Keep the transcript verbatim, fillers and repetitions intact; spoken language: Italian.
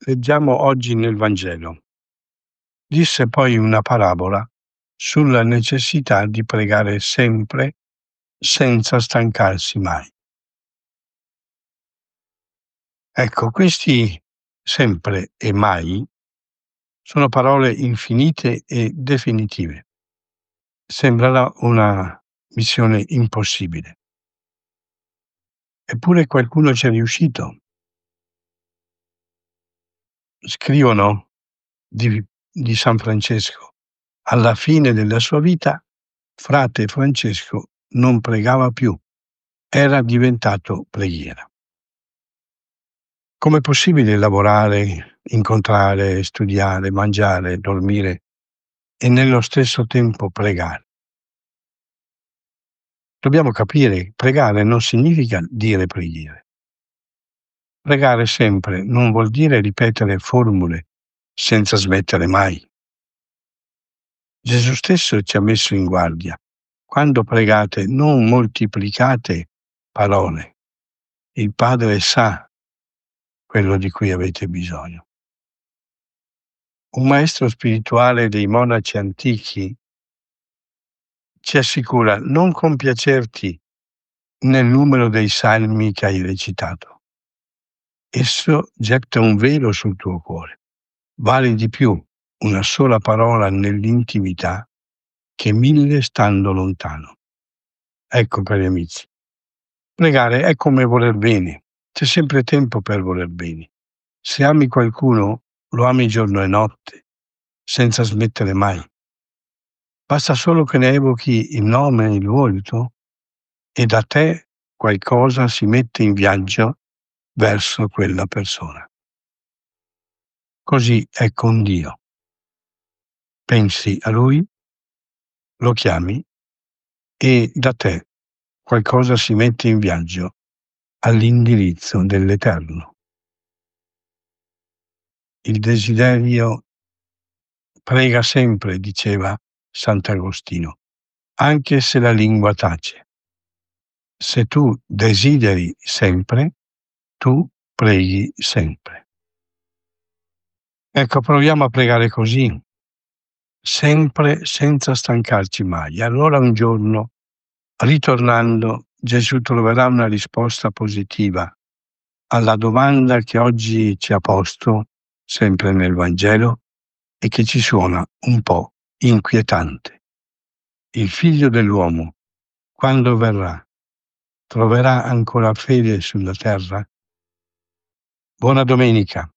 Leggiamo oggi nel Vangelo. Disse poi una parabola sulla necessità di pregare sempre senza stancarsi mai. Ecco, questi sempre e mai sono parole infinite e definitive. Sembrerà una missione impossibile. Eppure qualcuno ci è riuscito. Scrivono di, di San Francesco: alla fine della sua vita, frate Francesco non pregava più, era diventato preghiera. Com'è possibile lavorare, incontrare, studiare, mangiare, dormire e nello stesso tempo pregare? Dobbiamo capire, pregare non significa dire preghiere. Pregare sempre non vuol dire ripetere formule senza smettere mai. Gesù stesso ci ha messo in guardia: quando pregate non moltiplicate parole, il Padre sa quello di cui avete bisogno. Un maestro spirituale dei monaci antichi ci assicura: non compiacerti nel numero dei salmi che hai recitato. Esso getta un velo sul tuo cuore. Vale di più una sola parola nell'intimità che mille stando lontano. Ecco, cari amici, pregare è come voler bene. C'è sempre tempo per voler bene. Se ami qualcuno, lo ami giorno e notte, senza smettere mai. Basta solo che ne evochi il nome e il volto e da te qualcosa si mette in viaggio verso quella persona. Così è con Dio. Pensi a Lui, lo chiami e da te qualcosa si mette in viaggio all'indirizzo dell'Eterno. Il desiderio prega sempre, diceva Sant'Agostino, anche se la lingua tace. Se tu desideri sempre, tu preghi sempre. Ecco, proviamo a pregare così, sempre senza stancarci mai. Allora un giorno, ritornando, Gesù troverà una risposta positiva alla domanda che oggi ci ha posto, sempre nel Vangelo, e che ci suona un po' inquietante. Il Figlio dell'uomo, quando verrà, troverà ancora fede sulla terra? Buona domenica.